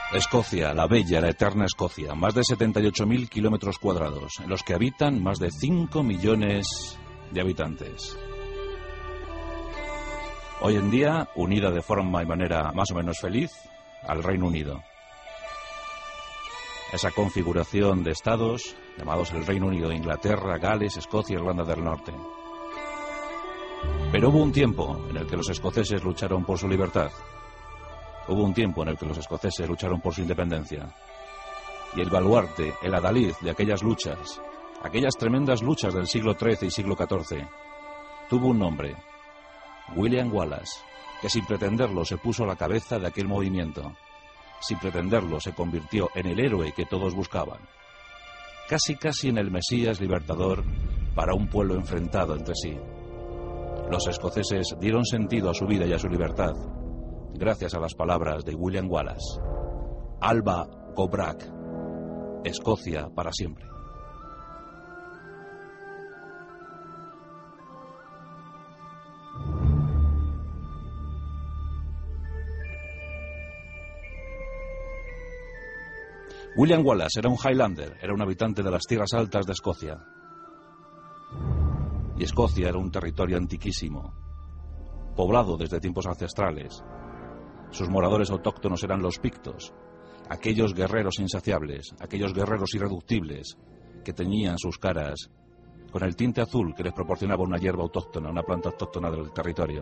Escocia, la bella, la eterna Escocia, más de 78.000 kilómetros cuadrados, en los que habitan más de 5 millones de habitantes. Hoy en día, unida de forma y manera más o menos feliz al Reino Unido. Esa configuración de estados, llamados el Reino Unido, Inglaterra, Gales, Escocia y Irlanda del Norte. Pero hubo un tiempo en el que los escoceses lucharon por su libertad. Hubo un tiempo en el que los escoceses lucharon por su independencia. Y el baluarte, el adalid de aquellas luchas, aquellas tremendas luchas del siglo XIII y siglo XIV, tuvo un nombre: William Wallace, que sin pretenderlo se puso a la cabeza de aquel movimiento. Sin pretenderlo se convirtió en el héroe que todos buscaban. Casi en el Mesías libertador para un pueblo enfrentado entre sí. Los escoceses dieron sentido a su vida y a su libertad gracias a las palabras de William Wallace. Alba Gobrak, Escocia para siempre. William Wallace era un Highlander, era un habitante de las tierras altas de Escocia. Y Escocia era un territorio antiquísimo, poblado desde tiempos ancestrales. Sus moradores autóctonos eran los pictos, aquellos guerreros insaciables, aquellos guerreros irreductibles que teñían sus caras con el tinte azul que les proporcionaba una hierba autóctona, una planta autóctona del territorio.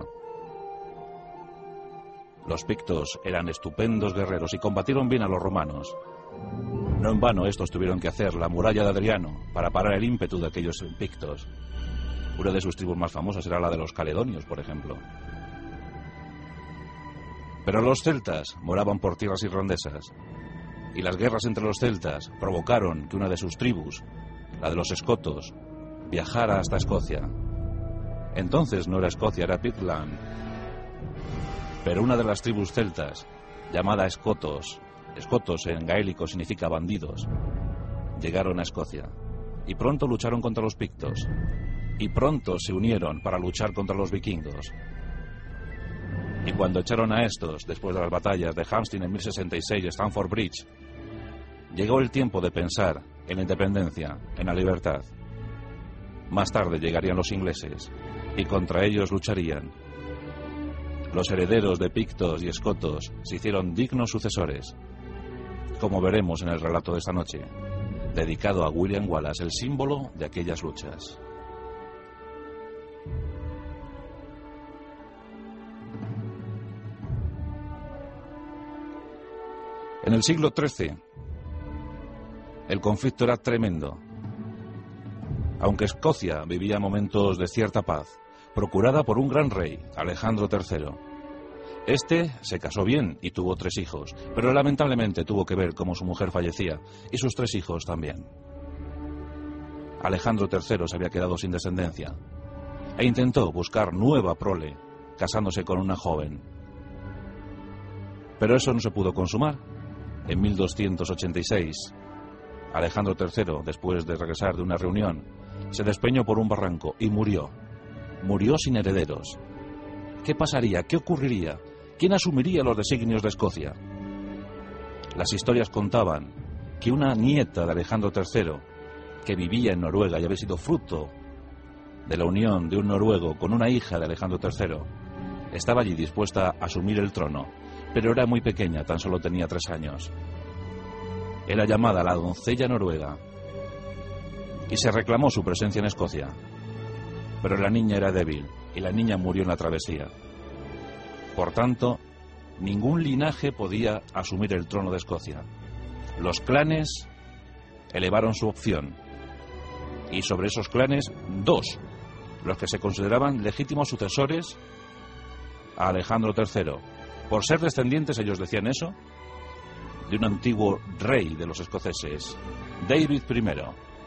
Los pictos eran estupendos guerreros y combatieron bien a los romanos. No en vano estos tuvieron que hacer la muralla de Adriano para parar el ímpetu de aquellos pictos. Una de sus tribus más famosas era la de los caledonios, por ejemplo. Pero los celtas moraban por tierras irlandesas, y las guerras entre los celtas provocaron que una de sus tribus, la de los escotos, viajara hasta Escocia. Entonces no era Escocia, era Pictland. Pero una de las tribus celtas, llamada escotos en gaélico significa bandidos, llegaron a Escocia, y pronto lucharon contra los pictos, y pronto se unieron para luchar contra los vikingos. Y cuando echaron a estos, después de las batallas de Hamstead en 1066 y Stamford Bridge, llegó el tiempo de pensar en la independencia, en la libertad. Más tarde llegarían los ingleses, y contra ellos lucharían. Los herederos de pictos y escotos se hicieron dignos sucesores, como veremos en el relato de esta noche, dedicado a William Wallace, el símbolo de aquellas luchas. En el siglo XIII, el conflicto era tremendo. Aunque Escocia vivía momentos de cierta paz, procurada por un gran rey, Alejandro III. Este se casó bien y tuvo 3 hijos, pero lamentablemente tuvo que ver cómo su mujer fallecía, y sus 3 hijos también. Alejandro III se había quedado sin descendencia, e intentó buscar nueva prole, casándose con una joven. Pero eso no se pudo consumar. En 1286, Alejandro III, después de regresar de una reunión, se despeñó por un barranco y murió. Murió sin herederos. ¿Qué pasaría? ¿Qué ocurriría? ¿Quién asumiría los designios de Escocia? Las historias contaban que una nieta de Alejandro III, que vivía en Noruega y había sido fruto de la unión de un noruego con una hija de Alejandro III, estaba allí dispuesta a asumir el trono, pero era muy pequeña, tan solo tenía 3 años. Era llamada la doncella noruega, y se reclamó su presencia en Escocia. Pero la niña era débil, y la niña murió en la travesía. Por tanto, ningún linaje podía asumir el trono de Escocia. Los clanes elevaron su opción, y sobre esos clanes, 2, los que se consideraban legítimos sucesores a Alejandro III. Por ser descendientes, ellos decían eso, de un antiguo rey de los escoceses, David I.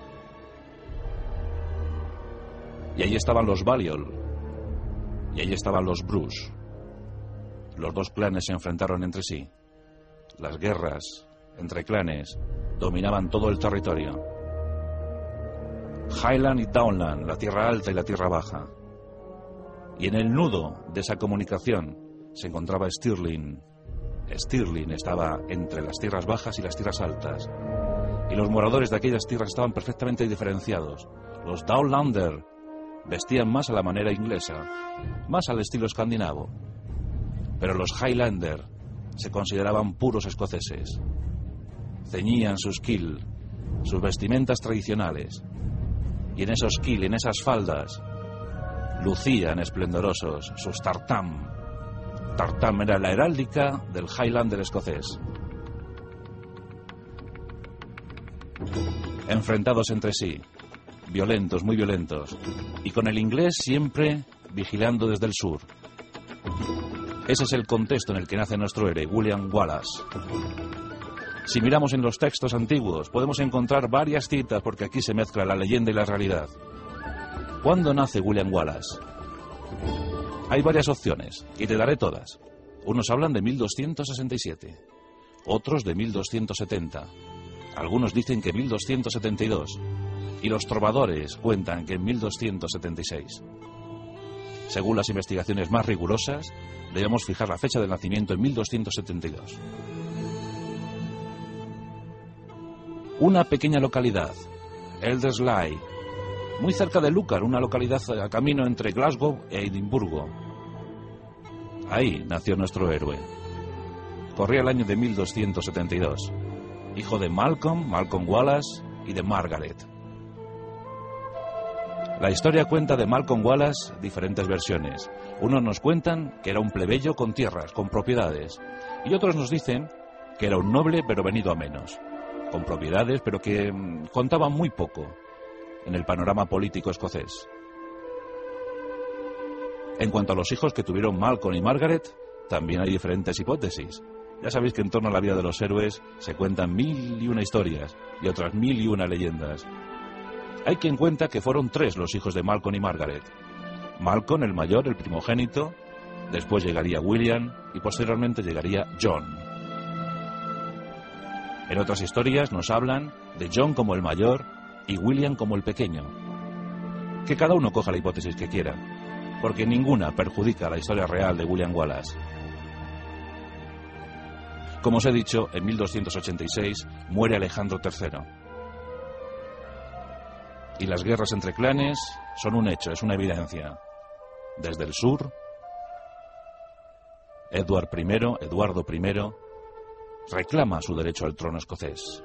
Y ahí estaban los Balliol, y ahí estaban los Bruce. Los 2 clanes se enfrentaron entre sí. Las guerras entre clanes dominaban todo el territorio. Highland y Downland, la tierra alta y la tierra baja. Y en el nudo de esa comunicación se encontraba Stirling, Stirling estaba entre las tierras bajas y las tierras altas. Y los moradores de aquellas tierras estaban perfectamente diferenciados. Los Downlander vestían más a la manera inglesa, más al estilo escandinavo. Pero los Highlander se consideraban puros escoceses. Ceñían sus kilt, sus vestimentas tradicionales. Y en esos kilt, en esas faldas, lucían esplendorosos sus tartam. Tartam era la heráldica del Highlander escocés. Enfrentados entre sí, violentos, muy violentos, y con el inglés siempre vigilando desde el sur. Ese es el contexto en el que nace nuestro héroe, William Wallace. Si miramos en los textos antiguos, podemos encontrar varias citas, porque aquí se mezcla la leyenda y la realidad. ¿Cuándo nace William Wallace? Hay varias opciones, y te daré todas. Unos hablan de 1267, otros de 1270, algunos dicen que 1272, y los trovadores cuentan que en 1276. Según las investigaciones más rigurosas, debemos fijar la fecha de nacimiento en 1272. Una pequeña localidad, Elderslie, muy cerca de Lucar, una localidad a camino entre Glasgow e Edimburgo. Ahí nació nuestro héroe. Corría el año de 1272, hijo de Malcolm Wallace y de Margaret. La historia cuenta de Malcolm Wallace diferentes versiones. Unos nos cuentan que era un plebeyo con tierras, con propiedades, y otros nos dicen que era un noble pero venido a menos, con propiedades pero que contaba muy poco en el panorama político escocés. En cuanto a los hijos que tuvieron Malcolm y Margaret, también hay diferentes hipótesis. Ya sabéis que en torno a la vida de los héroes se cuentan 1001 historias y otras 1001 leyendas. Hay quien cuenta que fueron 3 los hijos de Malcolm y Margaret. Malcolm, el mayor, el primogénito, después llegaría William y posteriormente llegaría John. En otras historias nos hablan de John como el mayor y William como el pequeño. Que cada uno coja la hipótesis que quiera, porque ninguna perjudica la historia real de William Wallace. Como os he dicho, en 1286 muere Alejandro III. Y las guerras entre clanes son un hecho, es una evidencia. Desde el sur, Eduardo I, reclama su derecho al trono escocés.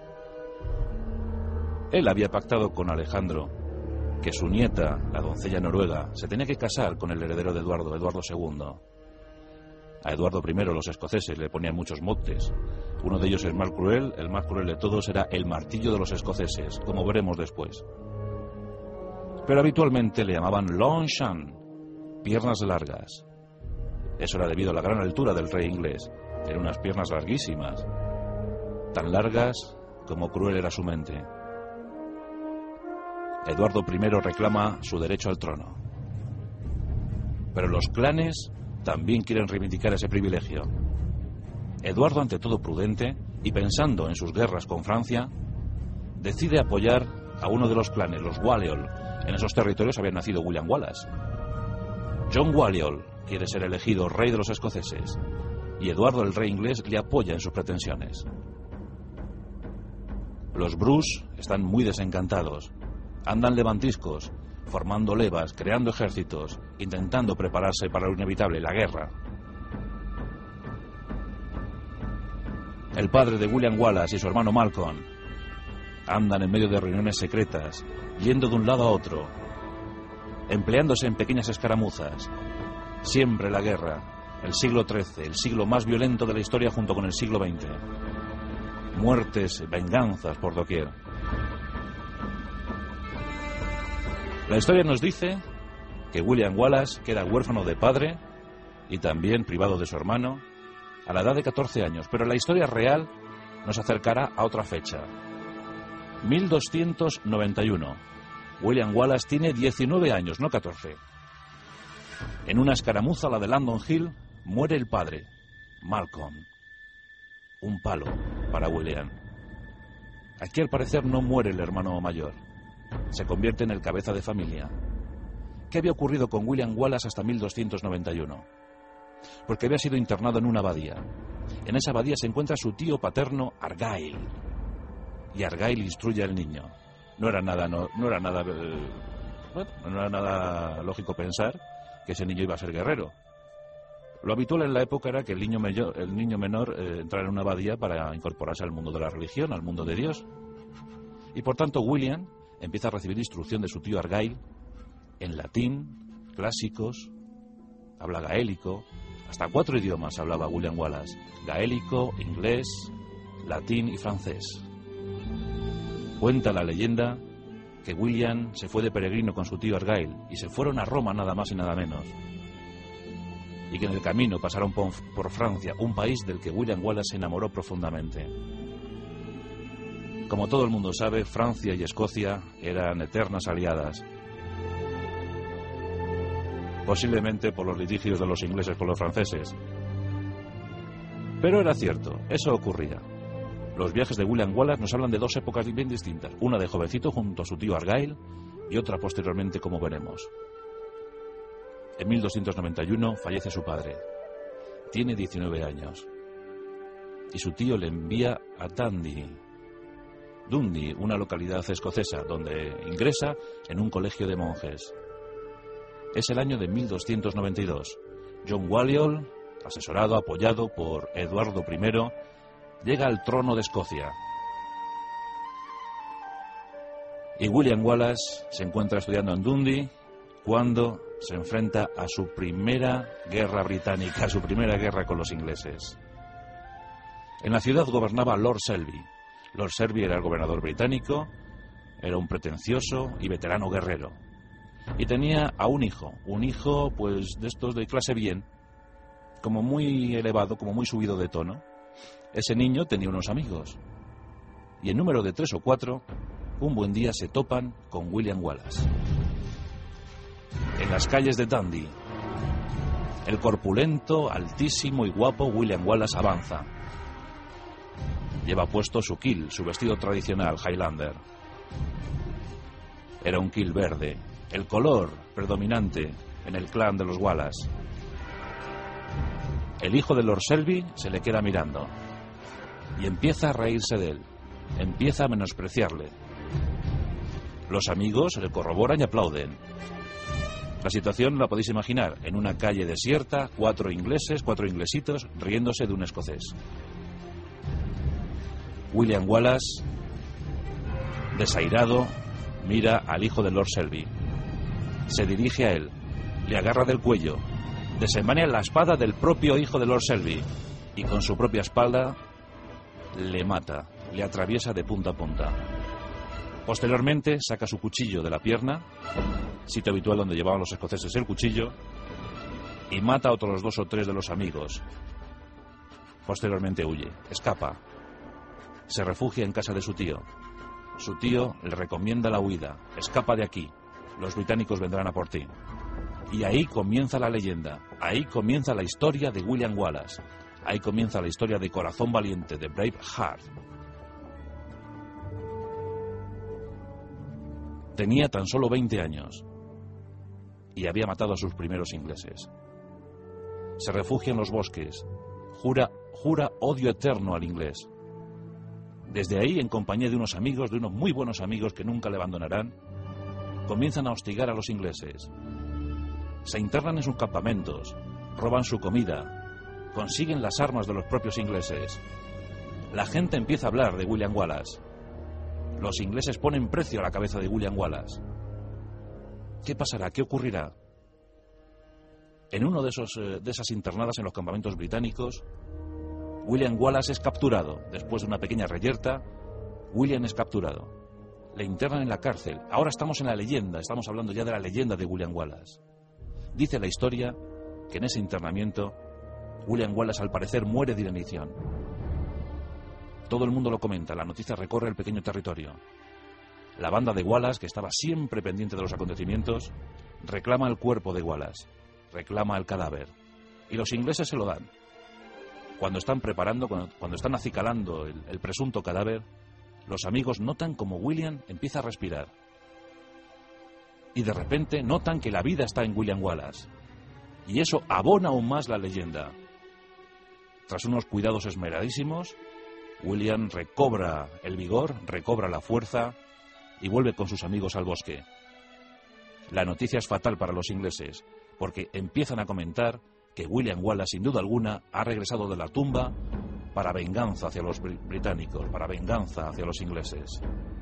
Él había pactado con Alejandro que su nieta, la doncella noruega, se tenía que casar con el heredero de Eduardo II. A Eduardo I los escoceses le ponían muchos motes. Uno de ellos es el más cruel de todos era el martillo de los escoceses, como veremos después. Pero habitualmente le llamaban Longshan, piernas largas. Eso era debido a la gran altura del rey inglés. Tenía unas piernas larguísimas, tan largas como cruel era su mente. Eduardo I reclama su derecho al trono. Pero los clanes también quieren reivindicar ese privilegio. Eduardo, ante todo prudente, y pensando en sus guerras con Francia, decide apoyar a uno de los clanes, los Balliol. En esos territorios había nacido William Wallace. John Balliol quiere ser elegido rey de los escoceses, y Eduardo, el rey inglés, le apoya en sus pretensiones. Los Bruce están muy desencantados. Andan levantiscos, formando levas, creando ejércitos, intentando prepararse para lo inevitable, la guerra. El padre de William Wallace y su hermano Malcolm andan en medio de reuniones secretas, yendo de un lado a otro, empleándose en pequeñas escaramuzas. Siempre la guerra, el siglo XIII, el siglo más violento de la historia junto con el siglo XX. Muertes, venganzas por doquier. La historia nos dice que William Wallace queda huérfano de padre y también privado de su hermano a la edad de 14 años, pero la historia real nos acercará a otra fecha. 1291. William Wallace tiene 19 años, no 14. En una escaramuza, la de London Hill, muere el padre, Malcolm. Un palo para William. Aquí al parecer no muere el hermano mayor. Se convierte en el cabeza de familia. ¿Qué había ocurrido con William Wallace hasta 1291? Porque había sido internado en una abadía. En esa abadía se encuentra su tío paterno Argyle. Y Argyle instruye al niño. No era nada lógico pensar que ese niño iba a ser guerrero. Lo habitual en la época era que el niño menor entrara en una abadía para incorporarse al mundo de la religión, al mundo de Dios. Y por tanto William empieza a recibir instrucción de su tío Argyle en latín, clásicos, habla gaélico, hasta 4 idiomas hablaba William Wallace: gaélico, inglés, latín y francés. Cuenta la leyenda que William se fue de peregrino con su tío Argyle y se fueron a Roma nada más y nada menos. Y que en el camino pasaron por Francia, un país del que William Wallace se enamoró profundamente. Como todo el mundo sabe, Francia y Escocia eran eternas aliadas. Posiblemente por los litigios de los ingleses con los franceses. Pero era cierto, eso ocurría. Los viajes de William Wallace nos hablan de 2 épocas bien distintas. Una de jovencito junto a su tío Argyle y otra posteriormente, como veremos. En 1291 fallece su padre. Tiene 19 años. Y su tío le envía a Dundee, una localidad escocesa, donde ingresa en un colegio de monjes. Es el año de 1292. John Balliol, asesorado, apoyado por Eduardo I, llega al trono de Escocia. Y William Wallace se encuentra estudiando en Dundee cuando se enfrenta a su primera guerra británica, a su primera guerra con los ingleses. En la ciudad gobernaba Lord Selby. Lord Selby era el gobernador británico, era un pretencioso y veterano guerrero. Y tenía a un hijo pues de estos de clase bien, como muy elevado, como muy subido de tono. Ese niño tenía unos amigos. Y en número de 3 o 4, un buen día se topan con William Wallace. En las calles de Dundee, el corpulento, altísimo y guapo William Wallace avanza. Lleva puesto su kilt, su vestido tradicional, Highlander. Era un kilt verde, el color predominante en el clan de los Wallace. El hijo de Lord Selby se le queda mirando y empieza a reírse de él, empieza a menospreciarle. Los amigos le corroboran y aplauden. La situación la podéis imaginar, en una calle desierta, 4 ingleses, 4 inglesitos, riéndose de un escocés. William Wallace, desairado, mira al hijo de Lord Selby. Se dirige a él, le agarra del cuello, desenvaina la espada del propio hijo de Lord Selby y con su propia espada le mata, le atraviesa de punta a punta. Posteriormente saca su cuchillo de la pierna, sitio habitual donde llevaban los escoceses el cuchillo, y mata a otros 2 o 3 de los amigos. Posteriormente huye, escapa, se refugia en casa de su tío. Su tío le recomienda la huida, escapa de aquí, los británicos vendrán a por ti. Y ahí comienza la leyenda, ahí comienza la historia de William Wallace, ahí comienza la historia de Corazón Valiente, de Braveheart. Tenía tan solo 20 años y había matado a sus primeros ingleses. Se refugia en los bosques, jura odio eterno al inglés. Desde ahí, en compañía de unos amigos, de unos muy buenos amigos que nunca le abandonarán, comienzan a hostigar a los ingleses. Se internan en sus campamentos, roban su comida, consiguen las armas de los propios ingleses. La gente empieza a hablar de William Wallace. Los ingleses ponen precio a la cabeza de William Wallace. ¿Qué pasará? ¿Qué ocurrirá? En uno de esas internadas en los campamentos británicos, William Wallace es capturado. Después de una pequeña reyerta, William es capturado. Le internan en la cárcel. Ahora estamos en la leyenda, estamos hablando ya de la leyenda de William Wallace. Dice la historia que en ese internamiento, William Wallace al parecer muere de inanición. Todo el mundo lo comenta, la noticia recorre el pequeño territorio. La banda de Wallace, que estaba siempre pendiente de los acontecimientos, reclama el cuerpo de Wallace, reclama el cadáver. Y los ingleses se lo dan. Cuando están preparando, cuando están acicalando el presunto cadáver, los amigos notan como William empieza a respirar. Y de repente notan que la vida está en William Wallace. Y eso abona aún más la leyenda. Tras unos cuidados esmeradísimos, William recobra el vigor, recobra la fuerza y vuelve con sus amigos al bosque. La noticia es fatal para los ingleses, porque empiezan a comentar que William Wallace, sin duda alguna, ha regresado de la tumba para venganza hacia los británicos, para venganza hacia los ingleses.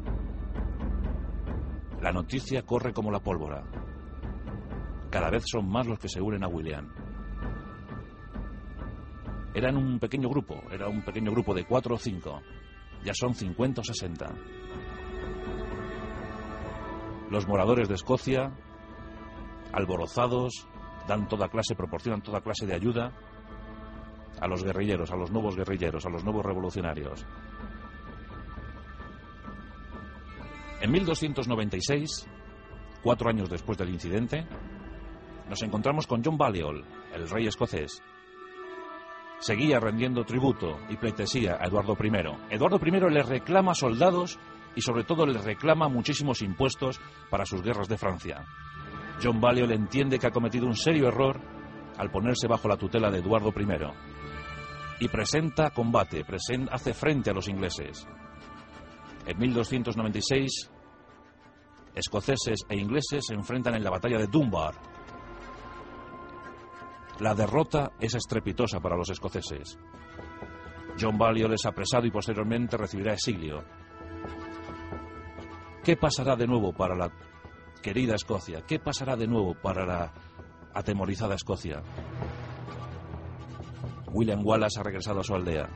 La noticia corre como la pólvora. Cada vez son más los que se unen a William. Eran un pequeño grupo, era un pequeño grupo de 4 o 5. Ya son 50 o 60. Los moradores de Escocia, alborozados, proporcionan toda clase de ayuda a los guerrilleros, a los nuevos guerrilleros, a los nuevos revolucionarios. En 1296, 4 años después del incidente, nos encontramos con John Balliol, el rey escocés. Seguía rendiendo tributo y pleitesía a Eduardo I. Eduardo I le reclama soldados y sobre todo le reclama muchísimos impuestos para sus guerras de Francia. John Balliol entiende que ha cometido un serio error al ponerse bajo la tutela de Eduardo I y presenta combate, hace frente a los ingleses. En 1296, escoceses e ingleses se enfrentan en la batalla de Dunbar. La derrota es estrepitosa para los escoceses. John Balliol es apresado y posteriormente recibirá exilio. ¿Qué pasará de nuevo para la querida Escocia? ¿Qué pasará de nuevo para la atemorizada Escocia? William Wallace ha regresado a su aldea.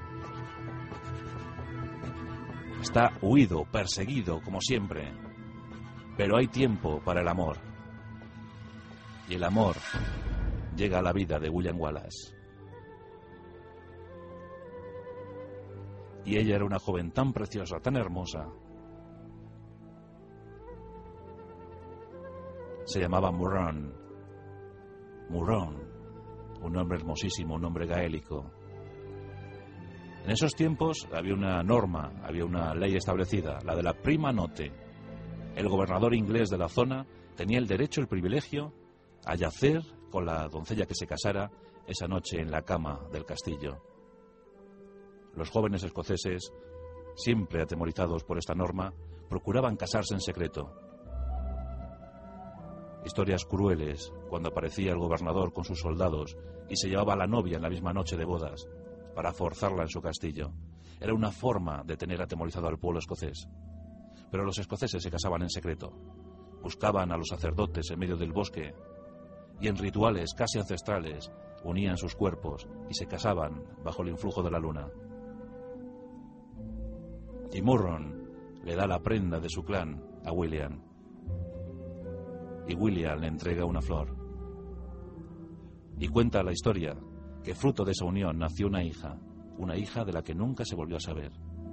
Está huido, perseguido, como siempre. Pero hay tiempo para el amor. Y el amor llega a la vida de William Wallace. Y ella era una joven tan preciosa, tan hermosa. Se llamaba Murron. Murron, un nombre hermosísimo, un nombre gaélico. En esos tiempos había una norma, había una ley establecida, la de la prima notte. El gobernador inglés de la zona tenía el derecho, el privilegio, a yacer con la doncella que se casara esa noche en la cama del castillo. Los jóvenes escoceses, siempre atemorizados por esta norma, procuraban casarse en secreto. Historias crueles cuando aparecía el gobernador con sus soldados y se llevaba a la novia en la misma noche de bodas para forzarla en su castillo. Era una forma de tener atemorizado al pueblo escocés. Pero los escoceses se casaban en secreto. Buscaban a los sacerdotes en medio del bosque y en rituales casi ancestrales unían sus cuerpos y se casaban bajo el influjo de la luna. Y Murron le da la prenda de su clan a William. Y William le entrega una flor. Y cuenta la historia que fruto de esa unión nació una hija de la que nunca se volvió a saber.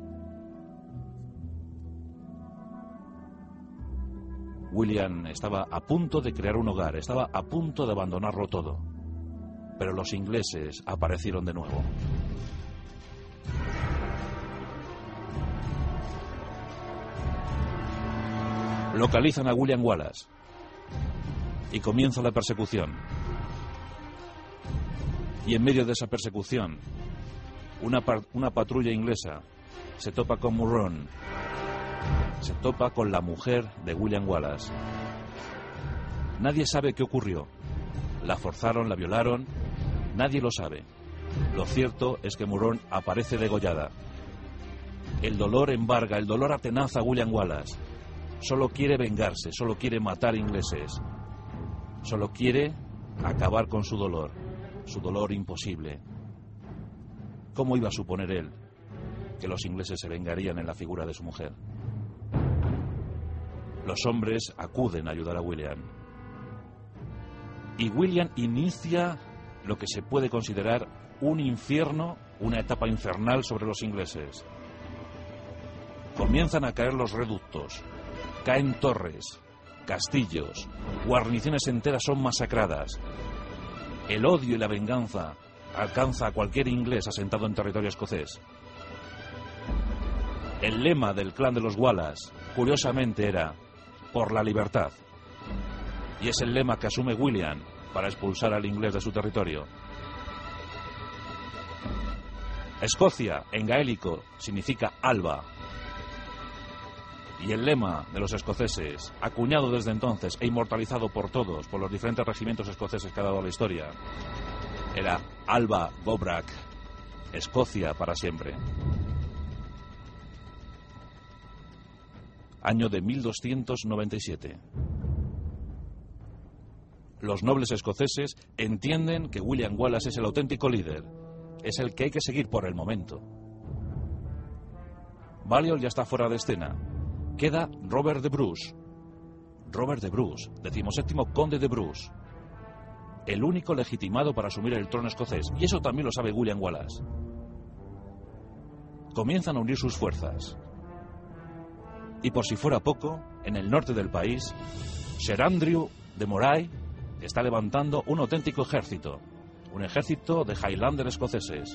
William estaba a punto de crear un hogar, estaba a punto de abandonarlo todo, pero los ingleses aparecieron de nuevo. Localizan a William Wallace y comienza la persecución. Y en medio de esa persecución, una patrulla inglesa se topa con Murron, se topa con la mujer de William Wallace. Nadie sabe qué ocurrió. La forzaron, la violaron, nadie lo sabe. Lo cierto es que Murron aparece degollada. El dolor embarga, el dolor atenaza a William Wallace. Solo quiere vengarse, solo quiere matar ingleses. Solo quiere acabar con su dolor imposible. ¿Cómo iba a suponer él que los ingleses se vengarían en la figura de su mujer? Los hombres acuden a ayudar a William. Y William inicia lo que se puede considerar un infierno, una etapa infernal sobre los ingleses. Comienzan a caer los reductos, caen torres, castillos, guarniciones enteras son masacradas. El odio y la venganza alcanza a cualquier inglés asentado en territorio escocés. El lema del clan de los Wallace, curiosamente, era por la libertad. Y es el lema que asume William para expulsar al inglés de su territorio. Escocia, en gaélico, significa alba. Y el lema de los escoceses, acuñado desde entonces e inmortalizado por todos, por los diferentes regimientos escoceses que ha dado la historia, era Alba Gobrak, Escocia para siempre. Año de 1297. Los nobles escoceses entienden que William Wallace es el auténtico líder, es el que hay que seguir por el momento. Balliol ya está fuera de escena. Queda Robert de Bruce. Robert de Bruce, 17º conde de Bruce. El único legitimado para asumir el trono escocés. Y eso también lo sabe William Wallace. Comienzan a unir sus fuerzas. Y por si fuera poco, en el norte del país, Sir Andrew de Moray está levantando un auténtico ejército. Un ejército de Highlander escoceses.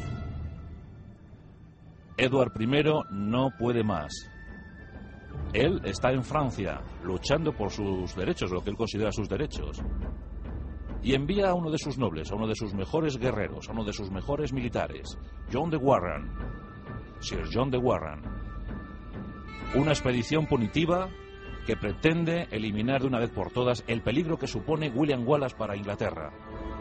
Edward I no puede más. Él está en Francia, luchando por sus derechos, lo que él considera sus derechos. Y envía a uno de sus nobles, a uno de sus mejores guerreros, a uno de sus mejores militares, John de Warren, Sir John de Warren. Una expedición punitiva que pretende eliminar de una vez por todas el peligro que supone William Wallace para Inglaterra.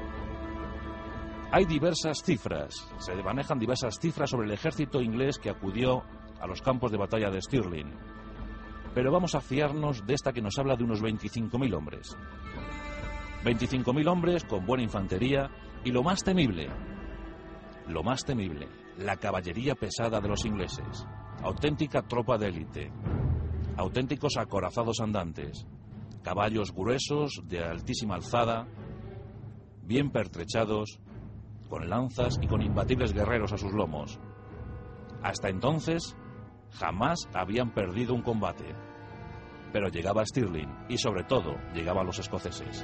Hay diversas cifras, se manejan diversas cifras sobre el ejército inglés que acudió a los campos de batalla de Stirling. Pero vamos a fiarnos de esta que nos habla de unos 25.000 hombres. 25.000 hombres con buena infantería y lo más temible, la caballería pesada de los ingleses. Auténtica tropa de élite, auténticos acorazados andantes, caballos gruesos de altísima alzada, bien pertrechados, con lanzas y con imbatibles guerreros a sus lomos. Hasta entonces jamás habían perdido un combate. Pero llegaba Stirling y sobre todo llegaban los escoceses.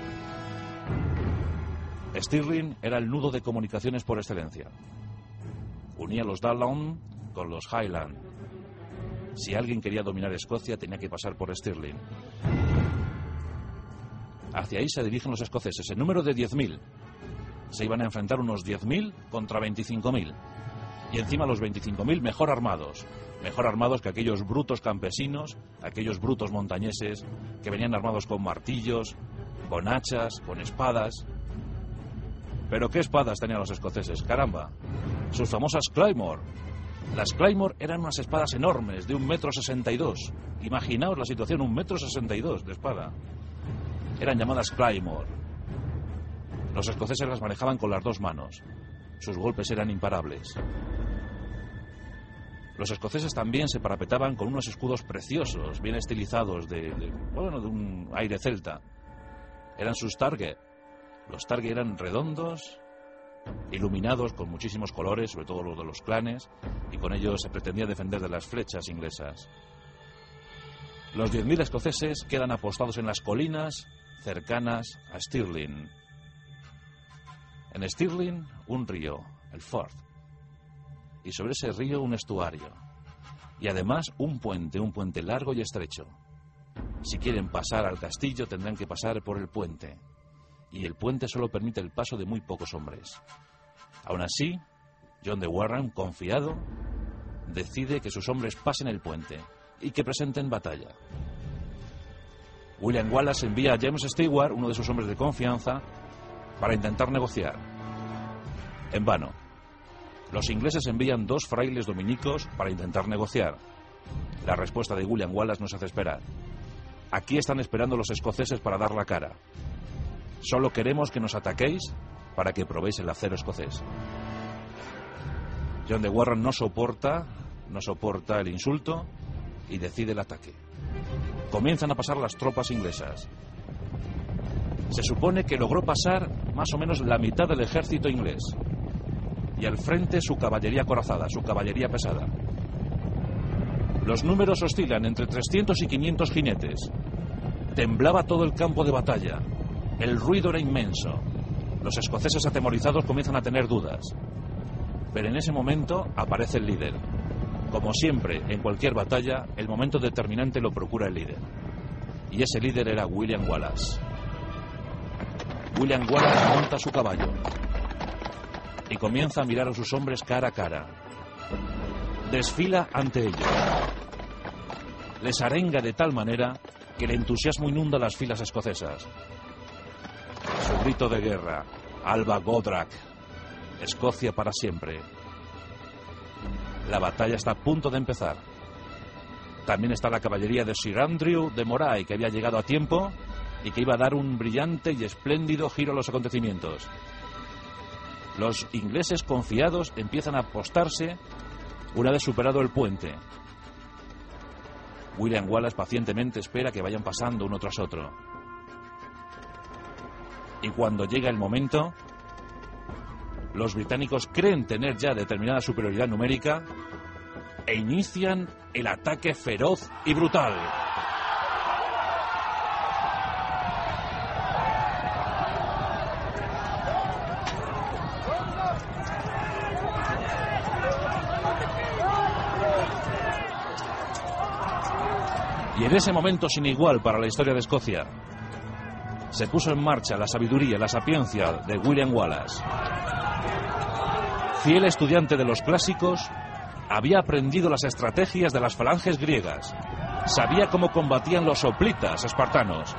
Stirling era el nudo de comunicaciones por excelencia. Unía los Dallon con los Highland. Si alguien quería dominar Escocia tenía que pasar por Stirling. Hacia ahí se dirigen los escoceses, en número de 10.000. Se iban a enfrentar unos 10.000 contra 25.000. Y encima los 25.000 mejor armados que aquellos brutos campesinos, aquellos brutos montañeses que venían armados con martillos, con hachas, con espadas. Pero ¿qué espadas tenían los escoceses? ¡Caramba! Sus famosas Claymore. Las Claymore eran unas espadas enormes de 1,62 m. Imaginaos la situación, 1,62 m de espada. Eran llamadas Claymore. Los escoceses las manejaban con las dos manos. Sus golpes eran imparables. Los escoceses también se parapetaban con unos escudos preciosos, bien estilizados, de un aire celta. Eran sus target. Los target eran redondos, iluminados con muchísimos colores, sobre todo los de los clanes, y con ellos se pretendía defender de las flechas inglesas. Los 10.000 escoceses quedan apostados en las colinas cercanas a Stirling. En Stirling, un río, el Forth. Y sobre ese río un estuario. Y además un puente largo y estrecho. Si quieren pasar al castillo tendrán que pasar por el puente. Y el puente solo permite el paso de muy pocos hombres. Aún así, John de Warren, confiado, decide que sus hombres pasen el puente y que presenten batalla. William Wallace envía a James Stewart, uno de sus hombres de confianza, para intentar negociar. En vano. Los ingleses envían 2 frailes dominicos para intentar negociar. La respuesta de William Wallace no se hace esperar. Aquí están esperando los escoceses para dar la cara. Solo queremos que nos ataquéis para que probéis el acero escocés. John de Warren no soporta el insulto y decide el ataque. Comienzan a pasar las tropas inglesas. Se supone que logró pasar más o menos la mitad del ejército inglés. Y al frente su caballería acorazada, su caballería pesada. Los números oscilan entre 300 y 500 jinetes. Temblaba todo el campo de batalla. El ruido era inmenso. Los escoceses atemorizados comienzan a tener dudas. Pero en ese momento aparece el líder. Como siempre, en cualquier batalla, el momento determinante lo procura el líder. Y ese líder era William Wallace. William Wallace monta su caballo. y comienza a mirar a sus hombres cara a cara. Desfila ante ellos. Les arenga de tal manera que el entusiasmo inunda las filas escocesas. Su grito de guerra: Alba Godrak, Escocia para siempre. La batalla está a punto de empezar. También está la caballería de Sir Andrew de Moray, que había llegado a tiempo y que iba a dar un brillante y espléndido giro a los acontecimientos. Los ingleses confiados empiezan a apostarse una vez superado el puente. William Wallace pacientemente espera que vayan pasando uno tras otro. Y cuando llega el momento, los británicos creen tener ya determinada superioridad numérica e inician el ataque feroz y brutal. Y en ese momento sin igual para la historia de Escocia, se puso en marcha la sabiduría, la sapiencia de William Wallace. Fiel estudiante de los clásicos, había aprendido las estrategias de las falanges griegas. Sabía cómo combatían los hoplitas espartanos.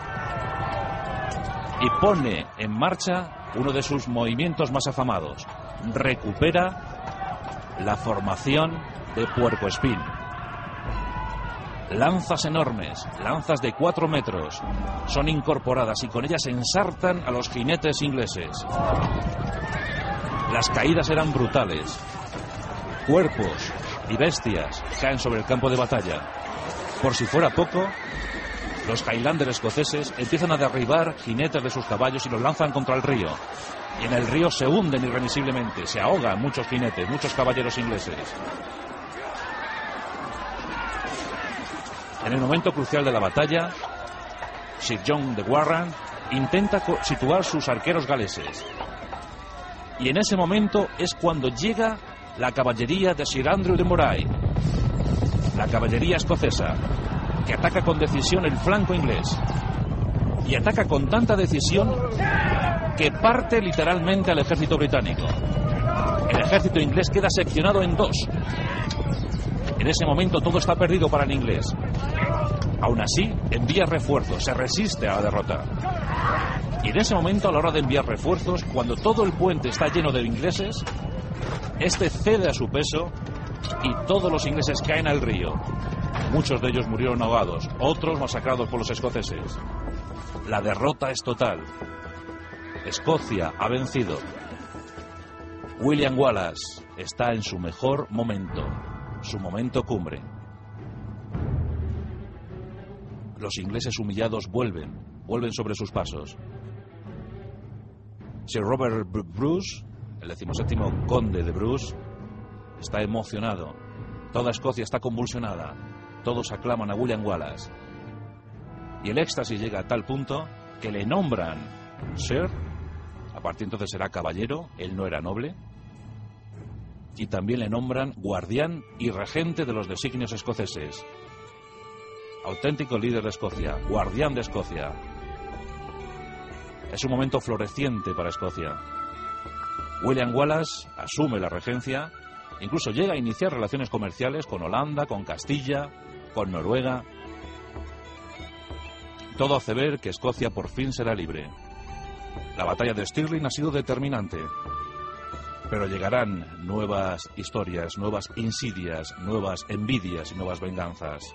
Y pone en marcha uno de sus movimientos más afamados. Recupera la formación de puercoespín. Lanzas enormes, lanzas de 4 metros, son incorporadas y con ellas ensartan a los jinetes ingleses. Las caídas eran brutales. Cuerpos y bestias caen sobre el campo de batalla. Por si fuera poco, los Highlanders escoceses empiezan a derribar jinetes de sus caballos y los lanzan contra el río. Y en el río se hunden irremisiblemente, se ahogan muchos jinetes, muchos caballeros ingleses. En el momento crucial de la batalla, Sir John de Warren intenta situar sus arqueros galeses. Y en ese momento es cuando llega la caballería de Sir Andrew de Moray, la caballería escocesa, que ataca con decisión el flanco inglés. Y ataca con tanta decisión que parte literalmente al ejército británico. El ejército inglés queda seccionado en dos. En ese momento todo está perdido para el inglés. Aún así, envía refuerzos, se resiste a la derrota. Y en ese momento, a la hora de enviar refuerzos, cuando todo el puente está lleno de ingleses, este cede a su peso y todos los ingleses caen al río. Muchos de ellos murieron ahogados, otros masacrados por los escoceses. La derrota es total. Escocia ha vencido. William Wallace está en su mejor momento, su momento cumbre. Los ingleses humillados vuelven sobre sus pasos. Sir Robert Bruce, el 17º conde de Bruce, está emocionado. Toda Escocia está convulsionada. Todos aclaman a William Wallace. Y el éxtasis llega a tal punto que le nombran Sir. A partir de entonces será caballero, él no era noble. Y también le nombran guardián y regente de los designios escoceses. Auténtico líder de Escocia, guardián de Escocia. Es un momento floreciente para Escocia. William Wallace asume la regencia, incluso llega a iniciar relaciones comerciales con Holanda, con Castilla, con Noruega. Todo hace ver que Escocia por fin será libre. La batalla de Stirling ha sido determinante, pero llegarán nuevas historias, nuevas insidias, nuevas envidias y nuevas venganzas.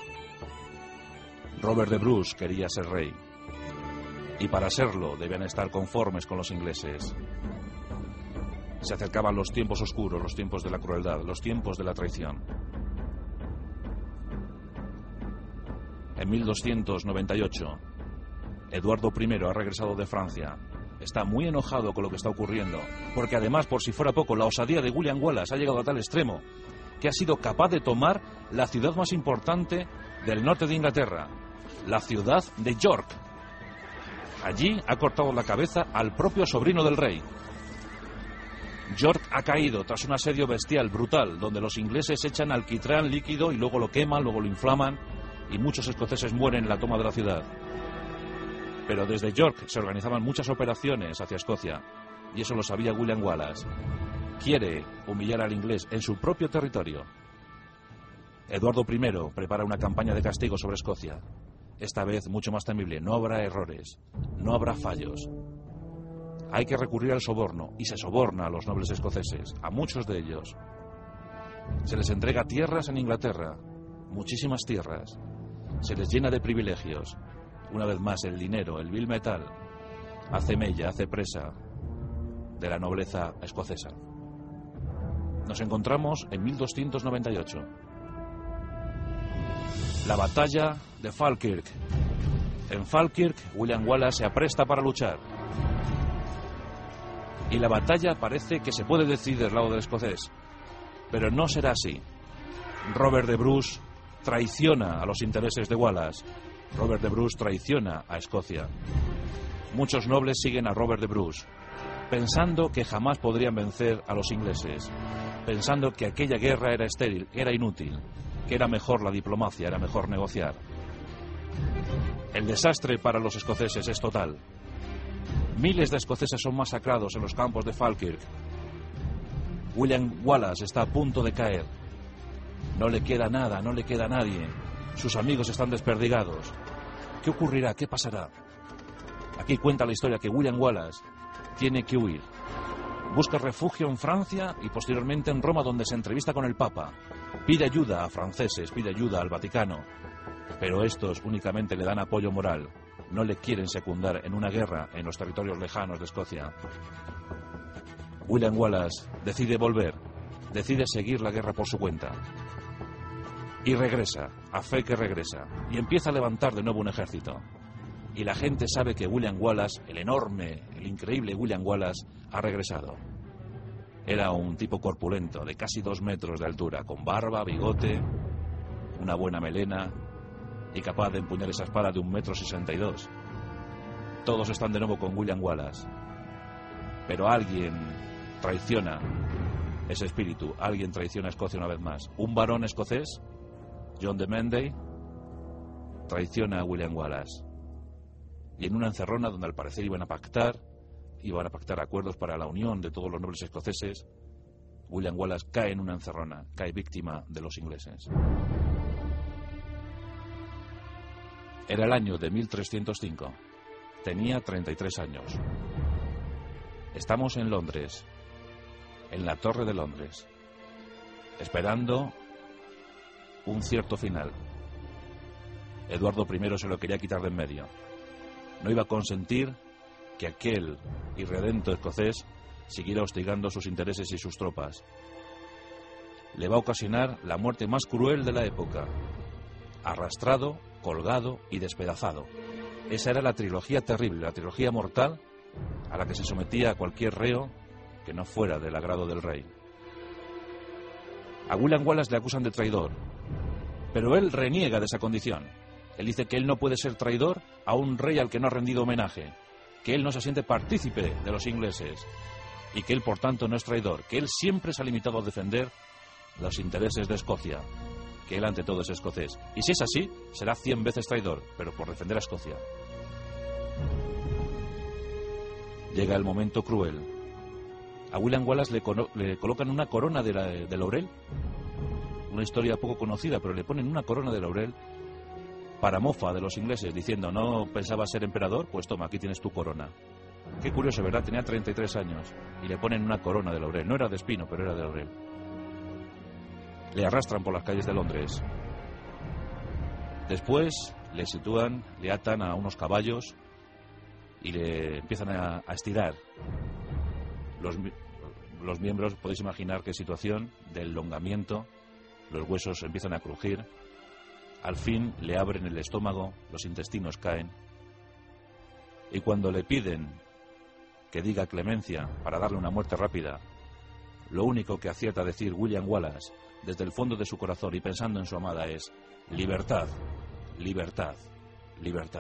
Robert de Bruce quería ser rey, y para serlo debían estar conformes con los ingleses. Se acercaban los tiempos oscuros, los tiempos de la crueldad, los tiempos de la traición. En 1298, Eduardo I ha regresado de Francia. Está muy enojado con lo que está ocurriendo, porque además, por si fuera poco, la osadía de William Wallace ha llegado a tal extremo que ha sido capaz de tomar la ciudad más importante del norte de Inglaterra, la ciudad de York. Allí ha cortado la cabeza al propio sobrino del rey. York ha caído tras un asedio bestial, brutal, donde los ingleses echan alquitrán líquido y luego lo queman, luego lo inflaman, y muchos escoceses mueren en la toma de la ciudad. Pero desde York se organizaban muchas operaciones hacia Escocia. y eso lo sabía William Wallace. Quiere humillar al inglés en su propio territorio. Eduardo I prepara una campaña de castigo sobre Escocia. Esta vez mucho más temible. No habrá errores, no habrá fallos. Hay que recurrir al soborno, y se soborna a los nobles escoceses, a muchos de ellos. Se les entrega tierras en Inglaterra, muchísimas tierras. Se les llena de privilegios. Una vez más, el dinero, el vil metal, hace mella, hace presa de la nobleza escocesa. Nos encontramos en 1298. La batalla de Falkirk. En Falkirk, William Wallace se apresta para luchar. Y la batalla parece que se puede decidir del lado del escocés. Pero no será así. Robert de Bruce traiciona a los intereses de Wallace. Robert de Bruce traiciona a Escocia. Muchos nobles siguen a Robert de Bruce, pensando que jamás podrían vencer a los ingleses, pensando que aquella guerra era estéril, que era inútil, que era mejor la diplomacia, era mejor negociar. El desastre para los escoceses es total. Miles de escoceses son masacrados en los campos de Falkirk. William Wallace está a punto de caer. No le queda nada, no le queda nadie. Sus amigos están desperdigados. ¿Qué ocurrirá? ¿Qué pasará? Aquí cuenta la historia que William Wallace tiene que huir. Busca refugio en Francia y posteriormente en Roma, donde se entrevista con el Papa. Pide ayuda a franceses, pide ayuda al Vaticano. Pero estos únicamente le dan apoyo moral. No le quieren secundar en una guerra en los territorios lejanos de Escocia. William Wallace decide volver, decide seguir la guerra por su cuenta. Y regresa, a fe que regresa, y empieza a levantar de nuevo un ejército. Y la gente sabe que William Wallace, el enorme, el increíble William Wallace, ha regresado. Era un tipo corpulento, de casi 2 metros de altura, con barba, bigote, una buena melena, y capaz de empuñar esa espada de 1,62 m. Todos están de nuevo con William Wallace. Pero alguien traiciona ese espíritu, alguien traiciona a Escocia una vez más. Un varón escocés, John de Menday, traiciona a William Wallace. Y en una encerrona donde al parecer iban a pactar acuerdos para la unión de todos los nobles escoceses, William Wallace cae en una encerrona, cae víctima de los ingleses. Era el año de 1305. Tenía 33 años. Estamos en Londres, en la Torre de Londres, esperando un cierto final. Eduardo I se lo quería quitar de en medio. No iba a consentir que aquel irredento escocés siguiera hostigando sus intereses y sus tropas. Le va a ocasionar la muerte más cruel de la época: arrastrado, colgado y despedazado. Esa era la trilogía terrible, la trilogía mortal a la que se sometía a cualquier reo que no fuera del agrado del rey. A William Wallace le acusan de traidor, pero él reniega de esa condición. Él dice que él no puede ser traidor a un rey al que no ha rendido homenaje, que él no se siente partícipe de los ingleses y que él por tanto no es traidor, que él siempre se ha limitado a defender los intereses de Escocia, que él ante todo es escocés. Y si es así, será 100 veces traidor, pero por defender a Escocia. Llega el momento cruel. A William Wallace le colocan una corona de laurel, una historia poco conocida, pero le ponen una corona de laurel para mofa de los ingleses, diciendo: ¿no pensabas ser emperador? Pues toma, aquí tienes tu corona. Qué curioso, ¿verdad? Tenía 33 años y le ponen una corona de laurel. No era de espino, pero era de laurel. Le arrastran por las calles de Londres. Después le sitúan, le atan a unos caballos y le empiezan a estirar. Los miembros, podéis imaginar qué situación de elongamiento, los huesos empiezan a crujir. Al fin le abren el estómago, los intestinos caen. Y cuando le piden que diga clemencia para darle una muerte rápida, lo único que acierta a decir William Wallace desde el fondo de su corazón y pensando en su amada es: libertad, libertad, libertad.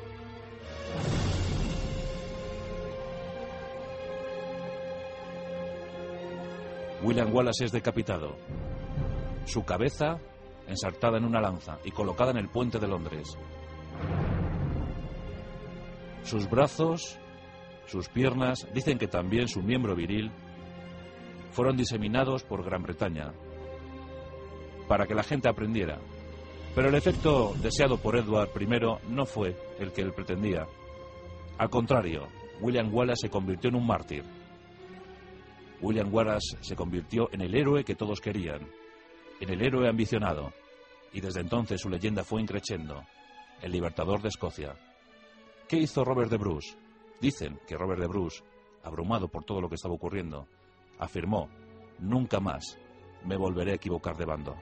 William Wallace es decapitado. Su cabeza ensartada en una lanza y colocada en el puente de Londres. Sus brazos sus piernas, dicen que también su miembro viril, fueron diseminados por Gran Bretaña para que la gente aprendiera. Pero el efecto deseado por Edward I no fue el que él pretendía. Al contrario, William Wallace se convirtió en un mártir. William Wallace se convirtió en el héroe que todos querían, en el héroe ambicionado, y desde entonces su leyenda fue increciendo, el libertador de Escocia. ¿Qué hizo Robert de Bruce? Dicen que Robert de Bruce, abrumado por todo lo que estaba ocurriendo, afirmó: nunca más me volveré a equivocar de bando.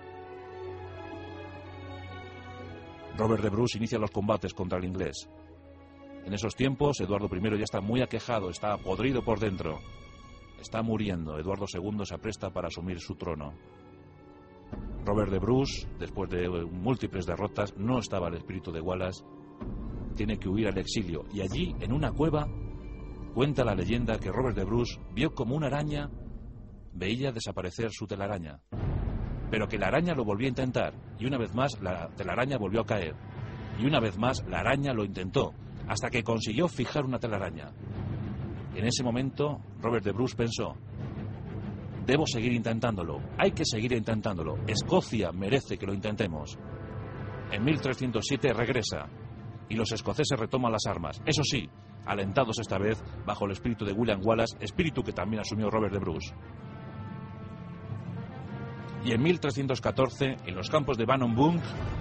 Robert de Bruce inicia los combates contra el inglés. En esos tiempos, Eduardo I ya está muy aquejado, está podrido por dentro. Está muriendo. Eduardo II se apresta para asumir su trono. Robert de Bruce, después de múltiples derrotas, no estaba el espíritu de Wallace. Tiene que huir al exilio. Y allí, en una cueva, cuenta la leyenda que Robert de Bruce vio como una araña veía desaparecer su telaraña. Pero que la araña lo volvió a intentar. Y una vez más, la telaraña volvió a caer. Y una vez más, la araña lo intentó, hasta que consiguió fijar una telaraña. En ese momento, Robert de Bruce pensó: debo seguir intentándolo, hay que seguir intentándolo, Escocia merece que lo intentemos. En 1307 regresa, y los escoceses retoman las armas, eso sí, alentados esta vez bajo el espíritu de William Wallace, espíritu que también asumió Robert de Bruce. Y en 1314, en los campos de Bannockburn,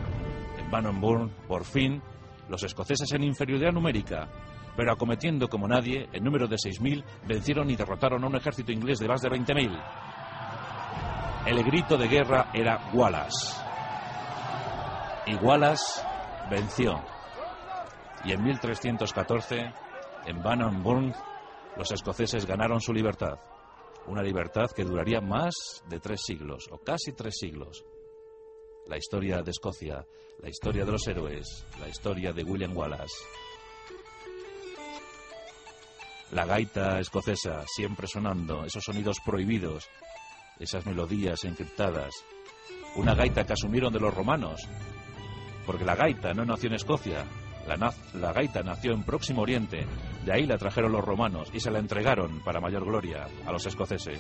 por fin, los escoceses en inferioridad numérica, pero acometiendo como nadie, en número de 6.000, vencieron y derrotaron a un ejército inglés de más de 20.000. El grito de guerra era Wallace. Y Wallace venció. Y en 1314, en Bannockburn, los escoceses ganaron su libertad. Una libertad que duraría más de 3 siglos, o casi 3 siglos. La historia de Escocia, la historia de los héroes, la historia de William Wallace. La gaita escocesa, siempre sonando, esos sonidos prohibidos, esas melodías encriptadas. Una gaita que asumieron de los romanos, porque la gaita no nació en Escocia, la gaita nació en Próximo Oriente, de ahí la trajeron los romanos y se la entregaron para mayor gloria a los escoceses.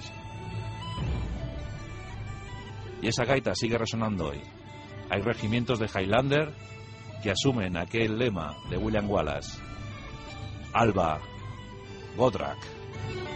Y esa gaita sigue resonando hoy. Hay regimientos de Highlander que asumen aquel lema de William Wallace: Alba, Godrak.